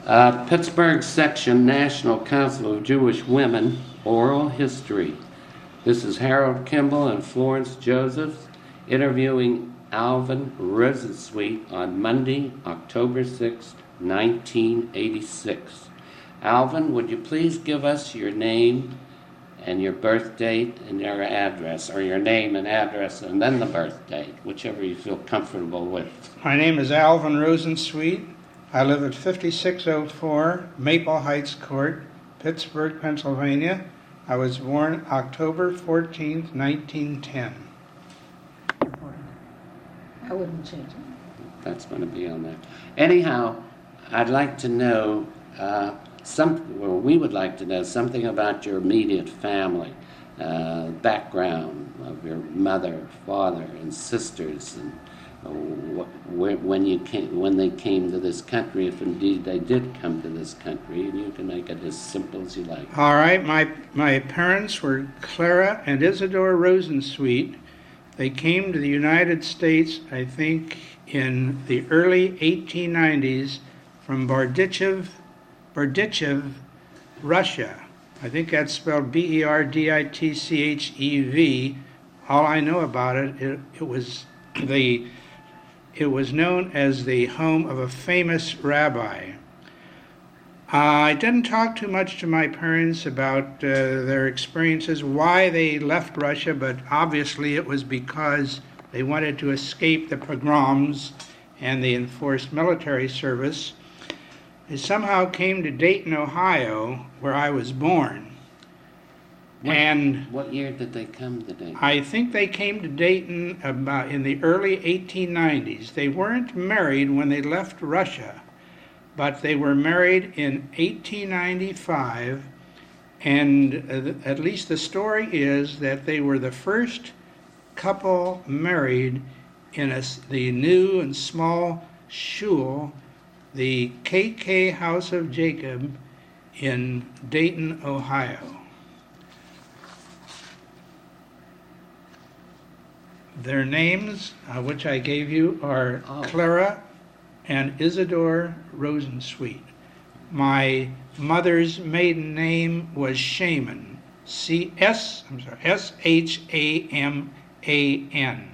Pittsburgh Section National Council of Jewish Women, Oral History. This is Harold Kimball and Florence Joseph interviewing Alvin Rosensweet on Monday, October 6, 1986. Alvin, would you please give us your name and your birth date and your address, or your name and address and then the birth date, whichever you feel comfortable with. My name is Alvin Rosensweet. I live at 5604 Maple Heights Court, Pittsburgh, Pennsylvania. I was born October 14th, 1910. I wouldn't change it. That's going to be on there. Anyhow, I'd like to know we would like to know something about your immediate family, background of your mother, father, and sisters, and when they came to this country, if indeed they did come to this country, and you can make it as simple as you like. All right, my parents were Clara and Isidore Rosensweet. They came to the United States, I think, in the early 1890s from Berdichev, Russia. I think that's spelled Berditchev. All I know about it, it was known as the home of a famous rabbi. I didn't talk too much to my parents about their experiences, why they left Russia, but obviously it was because they wanted to escape the pogroms and the enforced military service. They somehow came to Dayton, Ohio, where I was born. What year did they come to Dayton? I think they came to Dayton about in the early 1890s. They weren't married when they left Russia, but they were married in 1895, and at least the story is that they were the first couple married in the new and small shul, the KK House of Jacob in Dayton, Ohio. Their names, which I gave you, are Clara and Isidore Rosensweet. My mother's maiden name was Shaman, Shaman.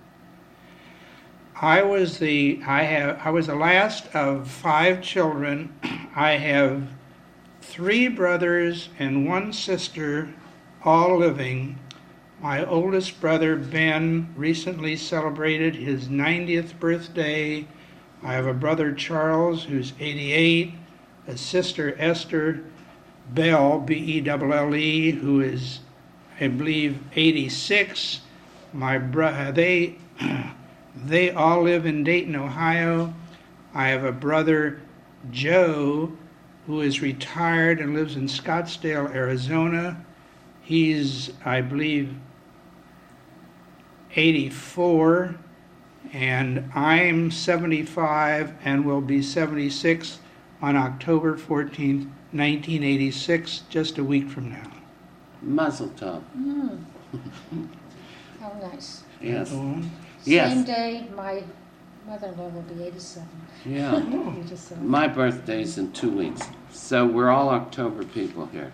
I was the last of 5 children. I have 3 brothers and 1 sister, all living. My oldest brother, Ben, recently celebrated his 90th birthday. I have a brother, Charles, who's 88, a sister, Esther Bell, Belle, who is, I believe, 86. They all live in Dayton, Ohio. I have a brother, Joe, who is retired and lives in Scottsdale, Arizona. He's, I believe, 84, and I'm 75 and will be 76 on October 14th, 1986, just a week from now. Mazel tov. How nice. Yes. Yes. Same day, my mother-in-law will be 87. Yeah. My birthday's in 2 weeks, so we're all October people here.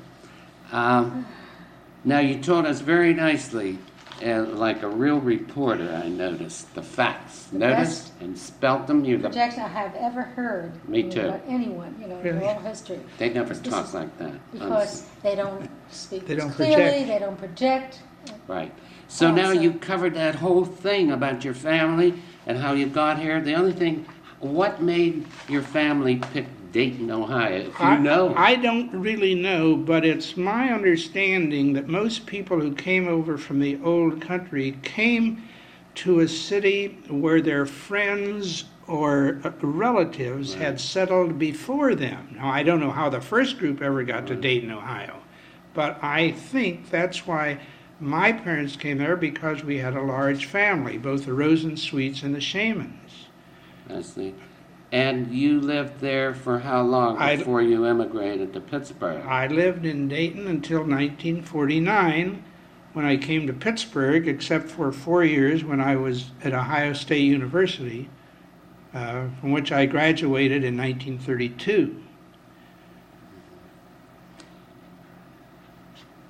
Now, you told us very nicely, like a real reporter, I noticed, the facts. Noticed and spelt them. Projections I have ever heard. Me too. About anyone, in all history. They never talk like that. Because they don't speak clearly, project. They don't project. Right. So now you covered that whole thing about your family and how you got here. The only thing, what made your family pick Dayton, Ohio, if you know? I don't really know, but it's my understanding that most people who came over from the old country came to a city where their friends or relatives had settled before them. Now, I don't know how the first group ever got to Dayton, Ohio, but I think that's why my parents came there, because we had a large family, both the Rosensweets and the Shamans. I see. And you lived there for how long before you immigrated to Pittsburgh? I lived in Dayton until 1949, when I came to Pittsburgh, except for 4 years when I was at Ohio State University, from which I graduated in 1932.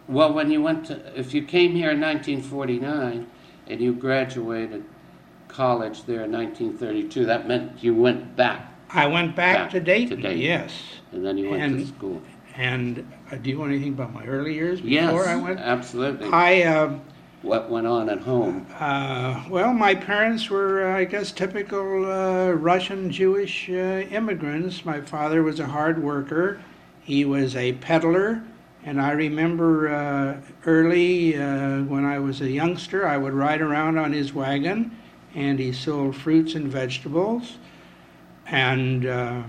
Well, when you went to, if you came here in 1949 and you graduated college there in 1932, that meant you went back, I went back to Dayton, yes. and then you went to And school. And do you want anything about my early years before Yes, I went? absolutely. What went on at home? Well, my parents were, I guess, typical Russian Jewish immigrants. My father was a hard worker. He was a peddler. And I remember early when I was a youngster, I would ride around on his wagon, and he sold fruits and vegetables. And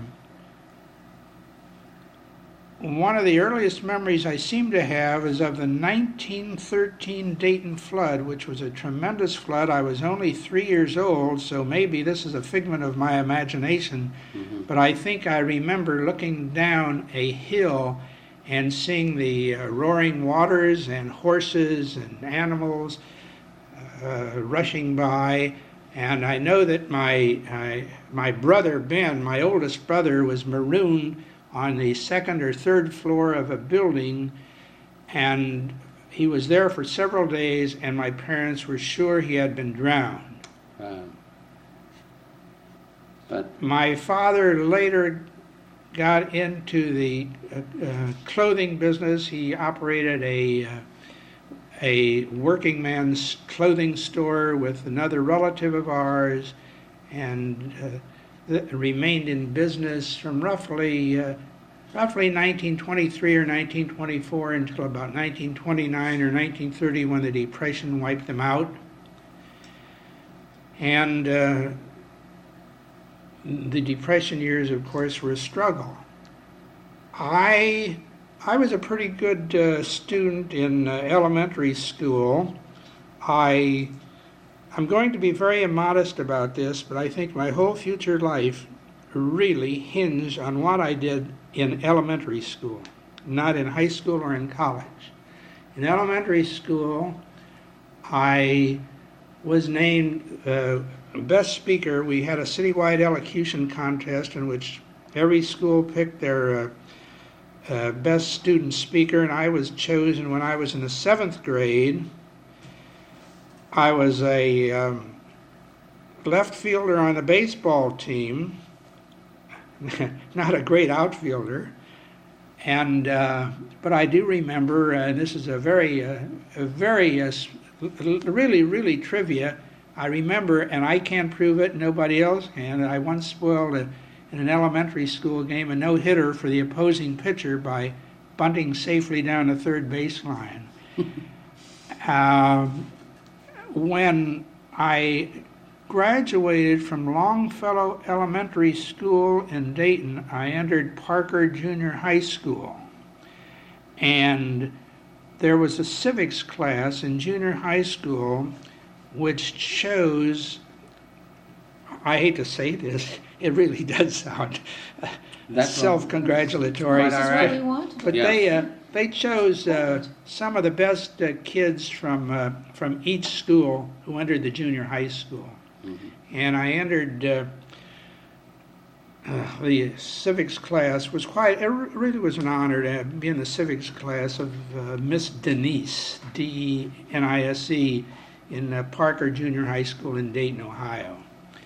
one of the earliest memories I seem to have is of the 1913 Dayton flood, which was a tremendous flood. I was only 3 years old, so maybe this is a figment of my imagination. Mm-hmm. But I think I remember looking down a hill and seeing the roaring waters and horses and animals rushing by. And I know that my brother, Ben, my oldest brother, was marooned on the second or third floor of a building, and he was there for several days, and my parents were sure he had been drowned. But my father later got into the clothing business. He operated a working man's clothing store with another relative of ours, and remained in business from roughly 1923 or 1924 until about 1929 or 1930 when the Depression wiped them out. And the Depression years, of course, were a struggle. I was a pretty good student in elementary school. I'm going to be very immodest about this, but I think my whole future life really hinged on what I did in elementary school, not in high school or in college. In elementary school, I was named best speaker. We had a citywide elocution contest in which every school picked their best student speaker, and I was chosen when I was in the 7th grade. I was a left fielder on the baseball team, not a great outfielder, and but I do remember, and this is a very really trivia. I remember, and I can't prove it, nobody else can, that I once spoiled in an elementary school game a no-hitter for the opposing pitcher by bunting safely down the third baseline. When I graduated from Longfellow Elementary School in Dayton, I entered Parker Junior High School. And there was a civics class in junior high school which chose, I hate to say this, it really does sound self-congratulatory. This is what we want. But they chose some of the best kids from each school who entered the junior high school. Mm-hmm. And I entered the civics class. It really was an honor to be in the civics class of Miss Denise, D-E-N-I-S-E, in Parker Junior High School in Dayton, Ohio.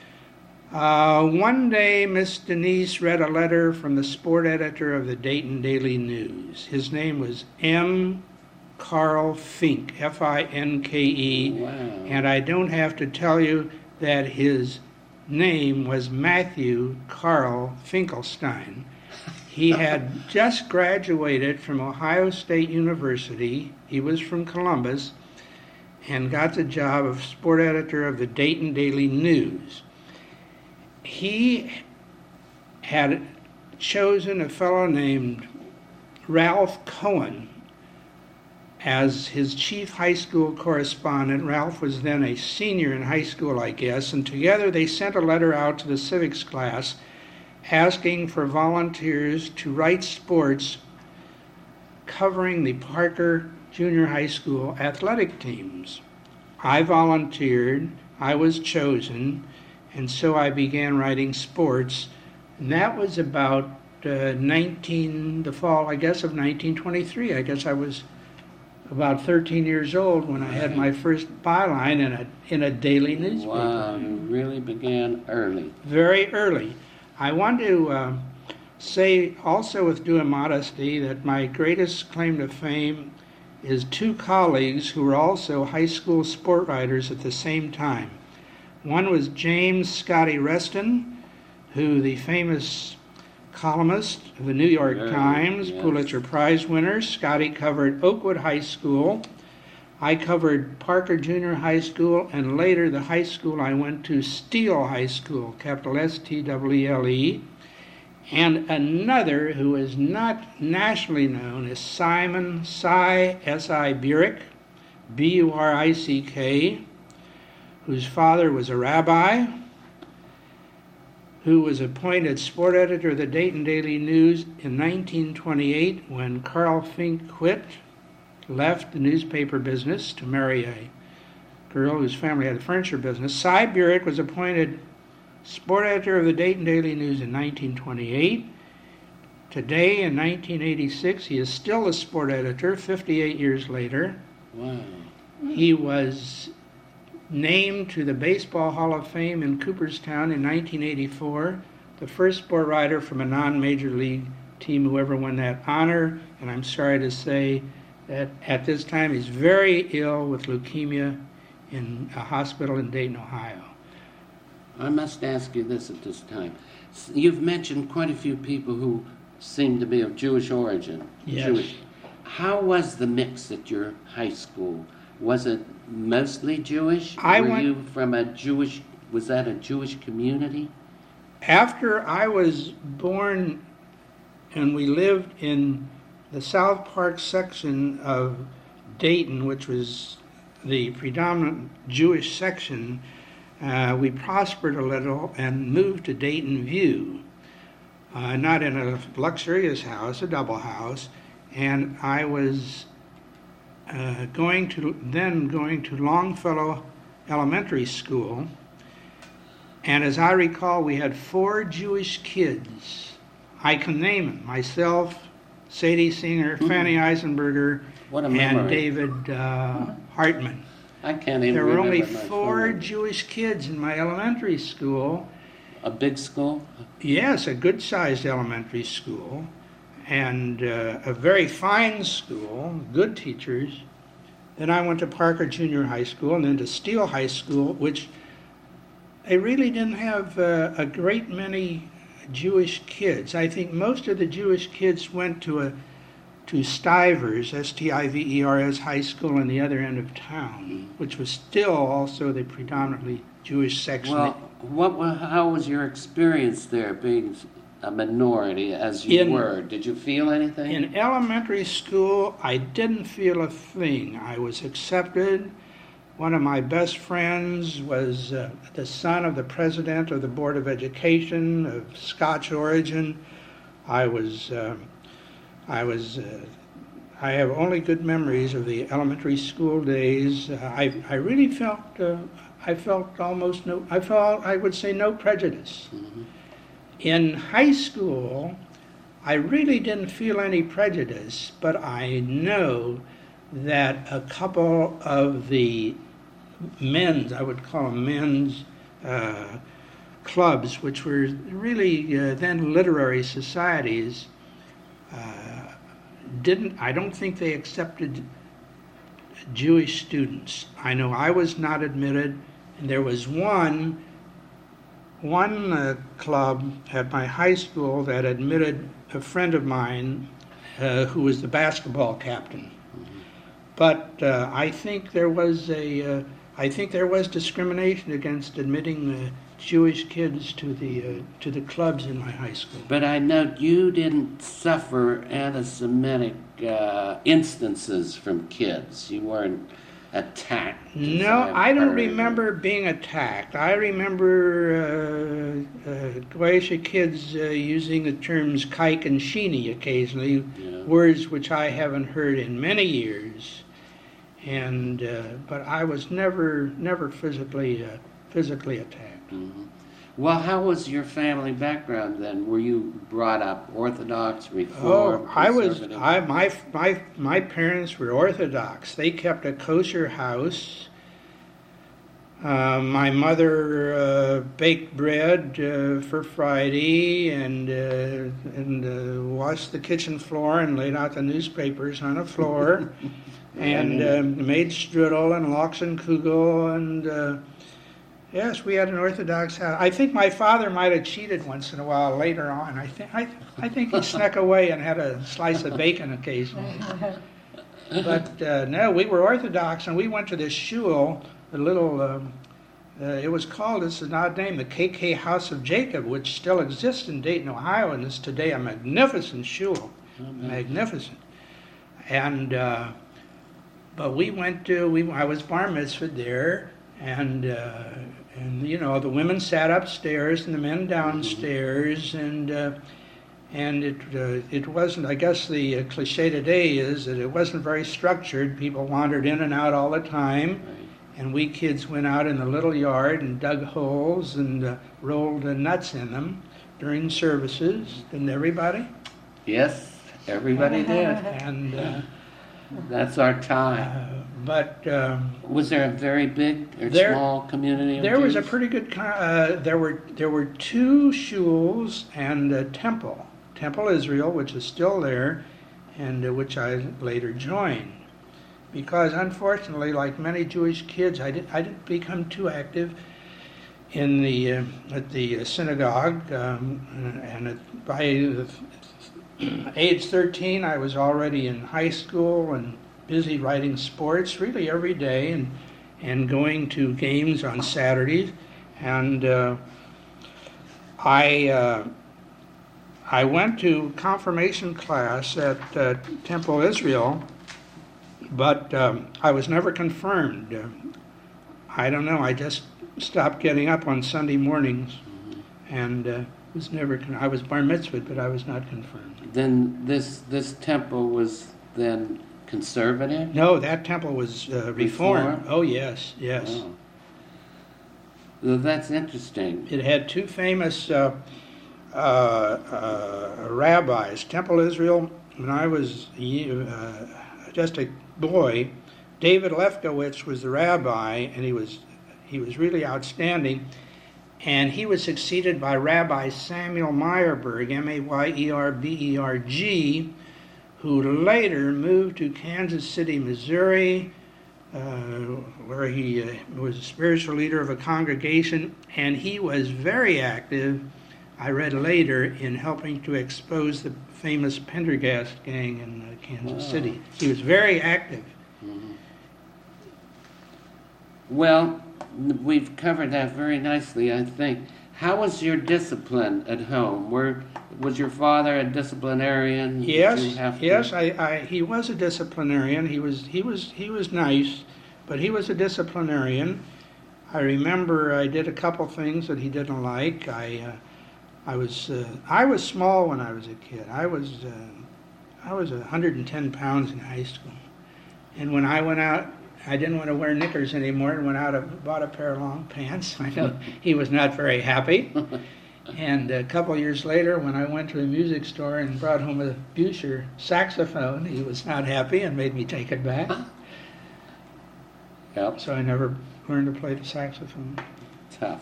One day, Miss Denise read a letter from the sport editor of the Dayton Daily News. His name was M. Carl Fink, F-I-N-K-E, wow. And I don't have to tell you that his name was Matthew Carl Finkelstein. He had just graduated from Ohio State University. He was from Columbus and got the job of sport editor of the Dayton Daily News. He had chosen a fellow named Ralph Cohen as his chief high school correspondent. Ralph was then a senior in high school, I guess, and together they sent a letter out to the civics class asking for volunteers to write sports covering the Parker Junior High School athletic teams. I volunteered, I was chosen, and so I began writing sports. And that was about the fall, I guess, of 1923. I guess I was about 13 years old when I had my first byline in a daily newspaper. Wow, you really began early. Very early. I want to say also with due modesty that my greatest claim to fame is two colleagues who were also high school sport writers at the same time. One was James Scotty Reston, who the famous columnist of the New York Times, yes. Pulitzer Prize winner. Scotty covered Oakwood High School. I covered Parker Junior High School, and later the high school I went to, Steele High School, capital S-T-W-E-L-E. And another who is not nationally known is Simon S.I. Burick, B-U-R-I-C-K, whose father was a rabbi, who was appointed sport editor of the Dayton Daily News in 1928 when Carl Fink quit, left the newspaper business to marry a girl whose family had a furniture business. Cy Burick was appointed sport editor of the Dayton Daily News in 1928. Today, in 1986, he is still a sport editor, 58 years later. Wow. He was named to the Baseball Hall of Fame in Cooperstown in 1984, the first sport writer from a non-major league team who ever won that honor. And I'm sorry to say that at this time he's very ill with leukemia in a hospital in Dayton, Ohio. I must ask you this at this time. You've mentioned quite a few people who seem to be of Jewish origin. Yes. Jewish. How was the mix at your high school? Was it mostly Jewish? Were you from was that a Jewish community? After I was born and we lived in the South Park section of Dayton, which was the predominant Jewish section, we prospered a little and moved to Dayton View, not in a luxurious house, a double house, and I was going to Longfellow Elementary School, and as I recall, we had 4 Jewish kids. I can name them: myself, Sadie Singer, Fanny Eisenberger, and David Hartman. I can't even There were remember only my 4 phone. Jewish kids in my elementary school. A big school? Yes, a good-sized elementary school, and a very fine school, good teachers. Then I went to Parker Junior High School and then to Steele High School, which they really didn't have a great many Jewish kids. I think most of the Jewish kids went to Stivers, S-T-I-V-E-R-S High School on the other end of town, which was still also the predominantly Jewish section. Well, how was your experience there, being a minority as you were? Did you feel anything? In elementary school, I didn't feel a thing. I was accepted. One of my best friends was the son of the president of the Board of Education of Scotch origin. I have only good memories of the elementary school days. I really felt I would say no prejudice. Mm-hmm. In high school, I really didn't feel any prejudice, but I know that a couple of the I would call them men's clubs, which were really then literary societies, I don't think they accepted Jewish students. I know I was not admitted, and there was one club at my high school that admitted a friend of mine who was the basketball captain. But I think there was discrimination against admitting Jewish kids to the clubs in my high school. But I know you didn't suffer anti-Semitic instances from kids. You weren't attacked. No, I don't remember being attacked. I remember Goyish kids using the terms kike and sheeny occasionally, words which I haven't heard in many years. But I was never physically attacked. Mm-hmm. Well, how was your family background then? Were you brought up Orthodox, Oh, Reform, I was. Conservative? My parents were Orthodox. They kept a kosher house. My mother baked bread for Friday and washed the kitchen floor and laid out the newspapers on the floor, and made strudel and lox and kugel and. Yes, we had an Orthodox house. I think my father might have cheated once in a while later on. I think he snuck away and had a slice of bacon occasionally. But no, we were Orthodox, and we went to this shul, a little. It was called, this is an odd name, the KK House of Jacob, which still exists in Dayton, Ohio, and is today a magnificent shul, magnificent. And but we went to. I was bar mitzvahed there. And you know, the women sat upstairs and the men downstairs, and it wasn't. I guess the cliche today is that it wasn't very structured. People wandered in and out all the time, and we kids went out in the little yard and dug holes and rolled nuts in them during services. Didn't everybody? Yes, everybody did. And that's our time. But Was there a very big or small community? Of there was a Jews? pretty good. There were two shuls and a temple, Temple Israel, which is still there, and which I later joined. Because unfortunately, like many Jewish kids, I didn't become too active in at the synagogue, by age 13, I was already in high school and busy writing sports really every day and going to games on Saturdays. And I went to confirmation class at Temple Israel, but I was never confirmed. I don't know, I just stopped getting up on Sunday mornings and was never. I was bar mitzvahed, but I was not confirmed. Then this temple was then conservative? No, that temple was reformed. Reformed? Oh, yes, yes. Oh. Well, that's interesting. It had two famous rabbis. Temple Israel, when I was just a boy, David Lefkowitz was the rabbi, and he was really outstanding. And he was succeeded by Rabbi Samuel Meyerberg, Mayerberg, who later moved to Kansas City, Missouri, where he was a spiritual leader of a congregation, and he was very active, I read later, in helping to expose the famous Pendergast gang in Kansas City. He was very active. Mm-hmm. Well, we've covered that very nicely, I think. How was your discipline at home? Was your father a disciplinarian? Yes, he was a disciplinarian. He was nice, but he was a disciplinarian. I remember I did a couple things that he didn't like. I was small when I was a kid. I was 110 pounds in high school, and when I went out, I didn't want to wear knickers anymore and went out and bought a pair of long pants. I know he was not very happy. And a couple of years later, when I went to a music store and brought home a Buescher saxophone, he was not happy and made me take it back. Yep. So I never learned to play the saxophone. Tough.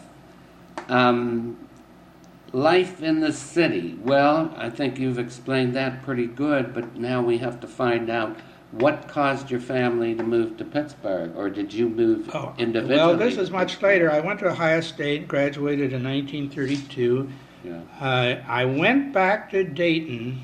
Life in the city. Well, I think you've explained that pretty good, but now we have to find out what caused your family to move to Pittsburgh, or did you move individually? Well, this is much later. I went to Ohio State, graduated in 1932. Yeah. I went back to Dayton.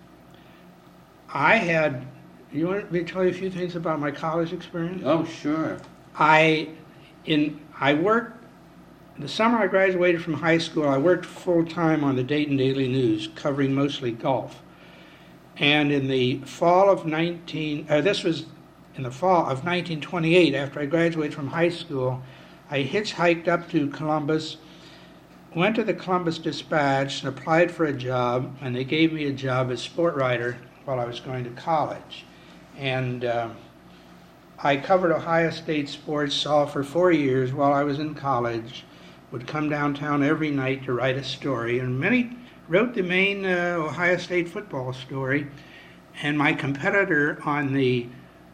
You want me to tell you a few things about my college experience? Oh, sure. I worked, the summer I graduated from high school, I worked full-time on the Dayton Daily News, covering mostly golf. And in the fall of this was in the fall of 1928, after I graduated from high school, I hitchhiked up to Columbus, went to the Columbus Dispatch and applied for a job, and they gave me a job as sport writer while I was going to college. And I covered Ohio State sports all for 4 years while I was in college. would come downtown every night to write a story, and many wrote the main Ohio State football story. And my competitor on the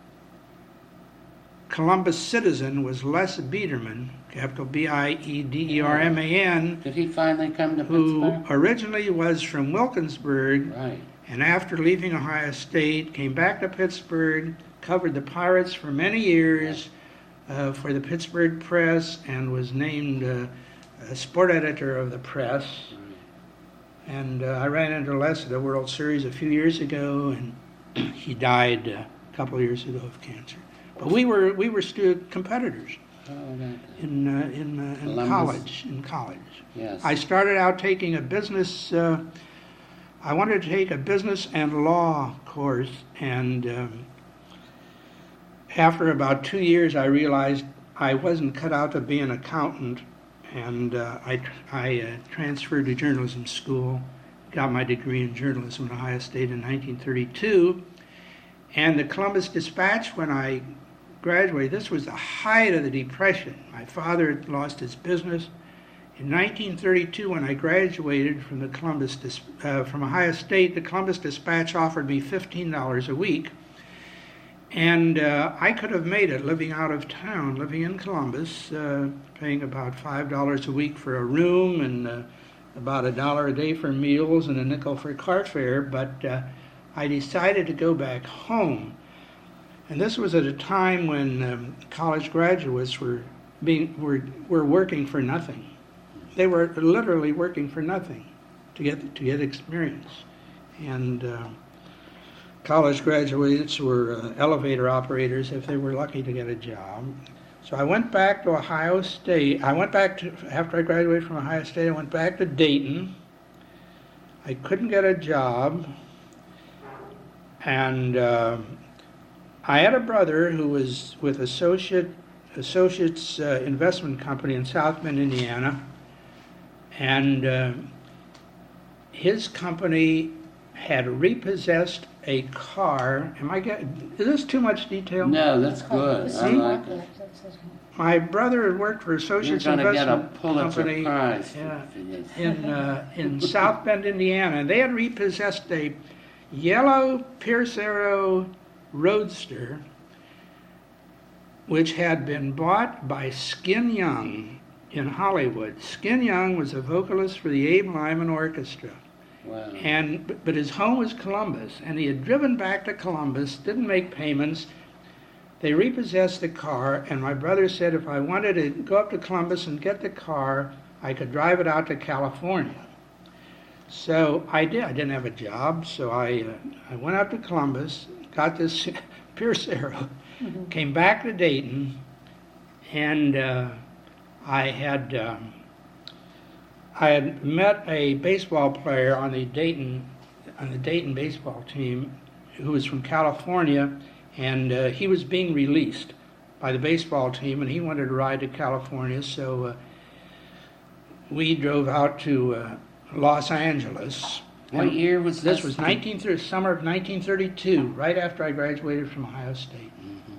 Columbus Citizen was Les Biederman, capital Biederman, Did he finally come to who Pittsburgh? originally was from Wilkinsburg, Right. and after leaving Ohio State, came back to Pittsburgh, covered the Pirates for many years for the Pittsburgh Press, and was named a sport editor of the Press. And I ran into Les at the World Series a few years ago, and he died a couple of years ago of cancer. But we were still competitors Oh, that, in Columbus. college. yes. I started out taking a business. I wanted to take a business and law course, and after about 2 years, I realized I wasn't cut out to be an accountant, and I transferred to journalism school, got my degree in journalism at Ohio State in 1932, and the Columbus Dispatch, when I graduated, this was the height of the Depression. My father had lost his business. In 1932, when I graduated from from Ohio State, the Columbus Dispatch offered me $15 a week, and I could have made it living out of town, living in Columbus, paying about $5 a week for a room and about $1 a day for meals and a nickel for car fare. But I decided to go back home, and this was at a time when college graduates were working for nothing. They were literally working for nothing to get experience, and college graduates were elevator operators if they were lucky to get a job. So I went back to Ohio State. After I graduated from Ohio State, I went back to Dayton. I couldn't get a job, and I had a brother who was with Associates Investment Company in South Bend, Indiana, and his company had repossessed a car. Is this too much detail? No, that's good. I like it. My brother had worked for You're Associates going to get a Investment Pulitzer Company Prize yeah, for this. in South Bend, Indiana. And they had repossessed a yellow Pierce Arrow Roadster, which had been bought by Skin Young in Hollywood. Skin Young was a vocalist for the Abe Lyman Orchestra. Wow. But his home was Columbus, and he had driven back to Columbus, didn't make payments. They repossessed the car, and my brother said if I wanted to go up to Columbus and get the car, I could drive it out to California. So I did. I didn't have a job, so I went up to Columbus, got this Pierce Arrow, came back to Dayton, and I had met a baseball player on the Dayton baseball team who was from California, and he was being released by the baseball team, and he wanted to ride to California, so we drove out to Los Angeles. What year was this? This was summer of 1932, right after I graduated from Ohio State.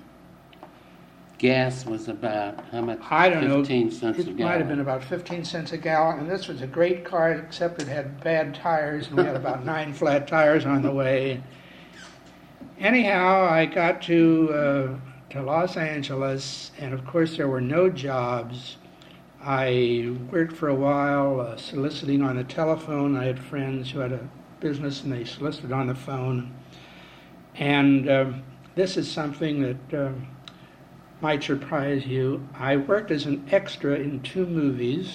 Gas was about how much? I don't know. 15 cents a It gallon. might have been about 15 cents a gallon, and this was a great car, except it had bad tires, and we had about 9 flat tires on the way. Anyhow, I got to Los Angeles, and of course there were no jobs. I worked for a while soliciting on the telephone. I had friends who had a business, and they solicited on the phone. And this is something that might surprise you. I worked as an extra in 2 movies.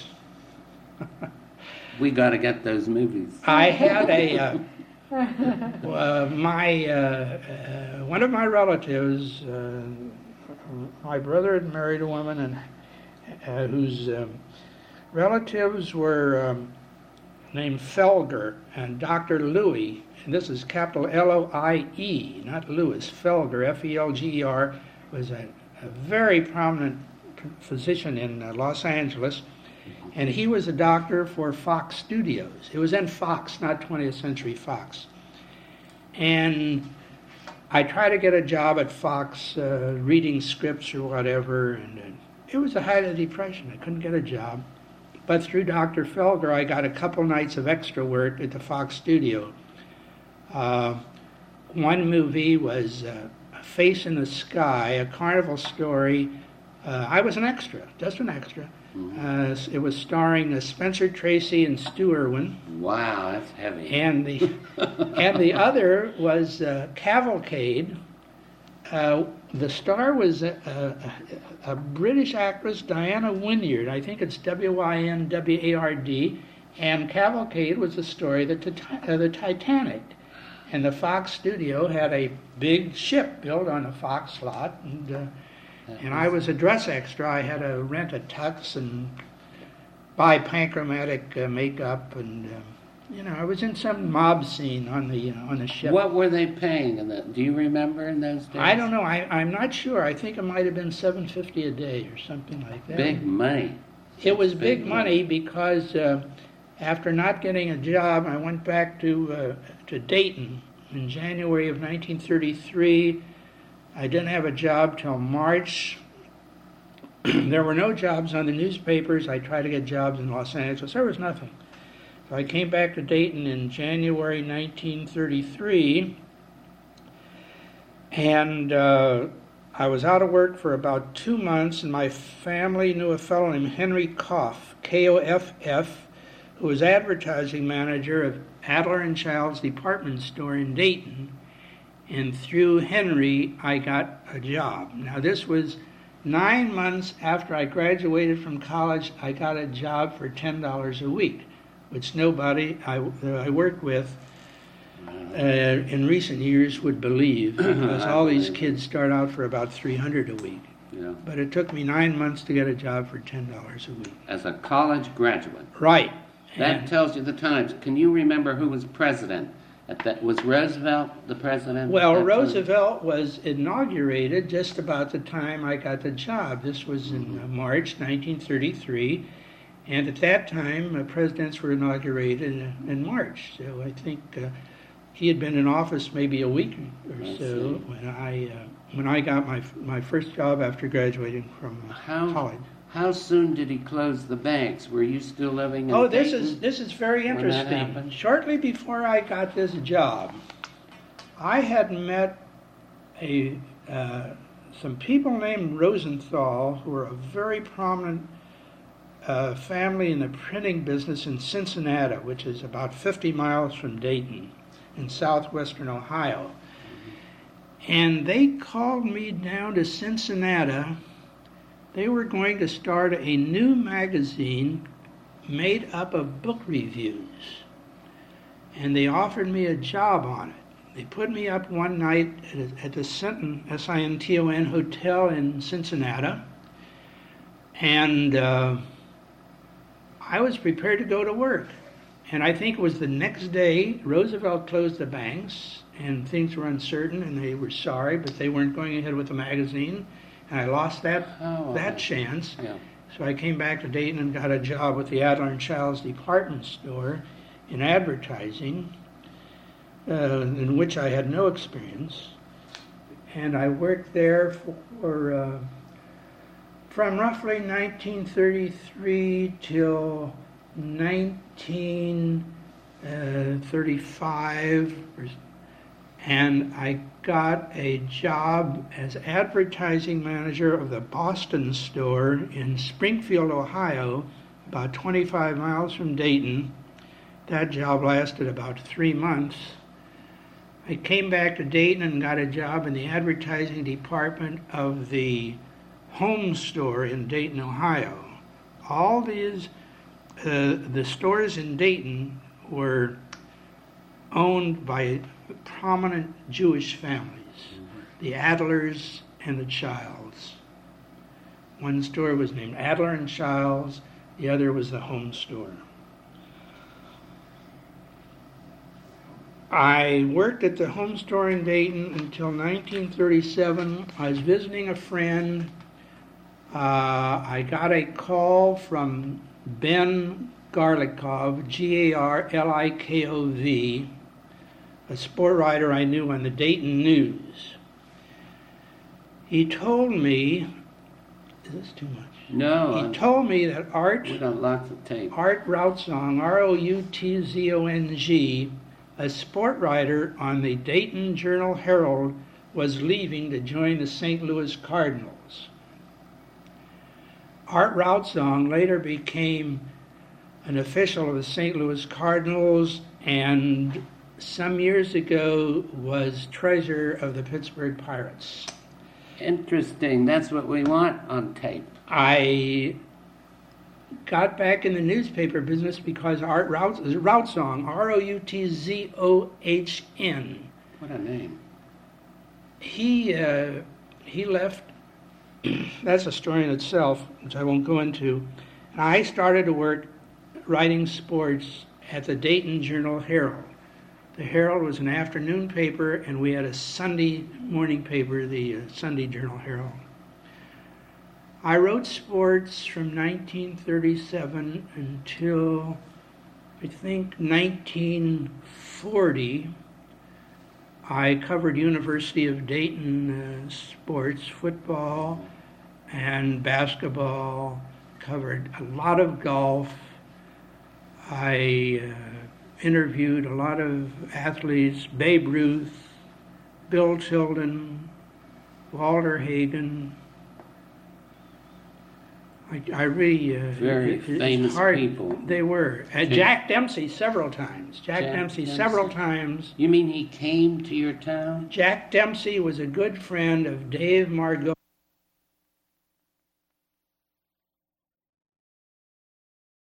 We got to get those movies. I had one of my relatives, my brother had married a woman and whose relatives were named Felger and Dr. Louis, and this is capital L-O-I-E, not Lewis. Felger, F-E-L-G-E-R, was a very prominent physician in Los Angeles, and he was a doctor for Fox Studios. It was in Fox, not 20th Century Fox. And I tried to get a job at Fox, reading scripts or whatever, and it was the height of the Depression. I couldn't get a job. But through Dr. Felger, I got a couple nights of extra work at the Fox studio. One movie was A Face in the Sky, a carnival story. I was an extra, just an extra. It was starring Spencer Tracy and Stu Irwin. Wow, that's heavy. And the other was Cavalcade. The star was a British actress, Diana Wynyard. I think it's Wynward, and Cavalcade was the story of the Titanic. And the Fox studio had a big ship built on a Fox lot, and I was a dress extra. I had to rent a tux and buy panchromatic makeup, and I was in some mob scene on the ship. What were they paying in that? Do you remember in those days? I don't know. I'm not sure. I think it might have been $7.50 a day or something like that. Big money. It was big money because after not getting a job, I went back to Dayton in January of 1933. I didn't have a job till March. There were no jobs on the newspapers. I tried to get jobs in Los Angeles. There was nothing. So I came back to Dayton in January 1933, and I was out of work for about 2 months, and my family knew a fellow named Henry Koff, Koff, who was advertising manager of Adler and Child's department store in Dayton. And through Henry, I got a job. Now, this was 9 months after I graduated from college. I got a job for $10 a week, which nobody I worked with in recent years would believe, because all these kids start out for about $300 a week. Yeah. But it took me 9 months to get a job for $10 a week. As a college graduate. Right. That tells you the times. Can you remember who was president? Was Roosevelt the president? Well, Roosevelt was inaugurated just about the time I got the job. This was in March 1933, and at that time, presidents were inaugurated in March. So I think he had been in office maybe a week or so when I got my first job after graduating from college. How soon did he close the banks? Were you still living in Dayton? This is very interesting. Shortly before I got this job, I had met some people named Rosenthal, who were a very prominent family in the printing business in Cincinnati, which is about 50 miles from Dayton in southwestern Ohio. And they called me down to Cincinnati. They were going to start a new magazine made up of book reviews, and they offered me a job on it. They put me up one night at the Sinton, Sinton Hotel in Cincinnati, and I was prepared to go to work. And I think it was the next day, Roosevelt closed the banks, and things were uncertain, and they were sorry, but they weren't going ahead with the magazine. And I lost that chance. Yeah. So I came back to Dayton and got a job with the Adler and Child's department store in advertising, in which I had no experience. And I worked there from roughly 1933 till 1935, and I got a job as advertising manager of the Boston store in Springfield, Ohio, about 25 miles from Dayton. That job lasted about 3 months. I came back to Dayton and got a job in the advertising department of the Home store in Dayton, Ohio. All these, the stores in Dayton were owned by prominent Jewish families, the Adlers and the Childs. One store was named Adler and Childs, the other was the Home store. I worked at the Home store in Dayton until 1937. I was visiting a friend. I got a call from Ben Garlikov, Garlikov, a sport writer I knew on the Dayton News. He told me Is this too much? No, He told me that we got lots of tape. Art Routzong, Routzong, a sport writer on the Dayton Journal-Herald, was leaving to join the St. Louis Cardinals. Art Routzong later became an official of the St. Louis Cardinals and some years ago was treasurer of the Pittsburgh Pirates. Interesting. That's what we want on tape. I got back in the newspaper business because Art Routzong, Routzon, What a name. he left. That's a story in itself, which I won't go into. And I started to work writing sports at the Dayton Journal-Herald. The Herald was an afternoon paper, and we had a Sunday morning paper, the Sunday Journal-Herald. I wrote sports from 1937 until, I think, 1940. I covered University of Dayton sports, football and basketball, covered a lot of golf. I interviewed a lot of athletes, Babe Ruth, Bill Tilden, Walter Hagen. I really... Very famous people. They were. Jack Dempsey several times. Jack Dempsey several times. You mean he came to your town? Jack Dempsey was a good friend of Dave Margot.